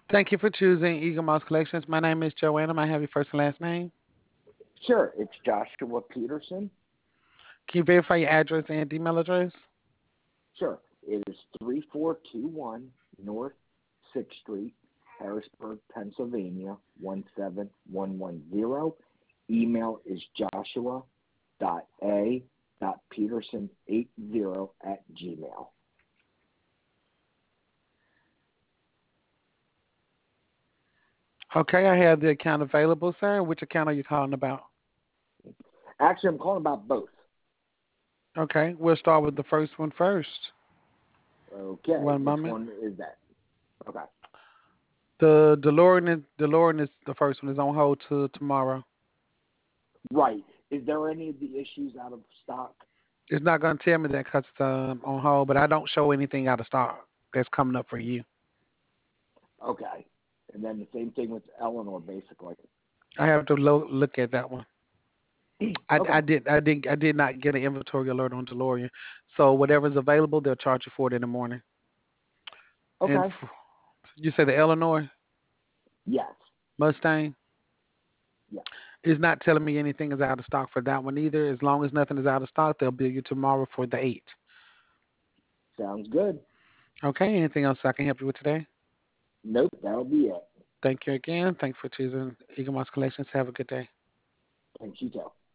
Thank you for choosing Eagle Mouse Collections. My name is Joanna. May I have your first and last name? Sure, it's Joshua Peterson. Can you verify your address and email address? Sure, it is 3421 North 6th Street, Harrisburg, Pennsylvania 17110. Email is joshua.a.peterson80 at gmail. Okay, I have the account available, sir. Which account are you calling about? Actually, I'm calling about both. Okay, we'll start with the first one first. Okay, One which moment. one is that? Okay, The DeLorean is the first one. Is on hold to tomorrow. right. Is there any of the issues out of stock? It's not going to tell me that because it's on hold, but I don't show anything out of stock that's coming up for you. Okay, and then the same thing with Eleanor, basically. I have to look at that one. Okay, I did not get an inventory alert on DeLorean. So whatever's available, they'll charge you for it in the morning. And okay, you say the Illinois yes, Mustang yes. is not telling me anything is out of stock for that one either. As long as nothing is out of stock, they'll bill you tomorrow for the 8. Sounds good. Okay, anything else I can help you with today? Nope, that'll be it. Thank you again. Thank you for choosing Eagle Mouse Collections. Have a good day. Thanks, you too.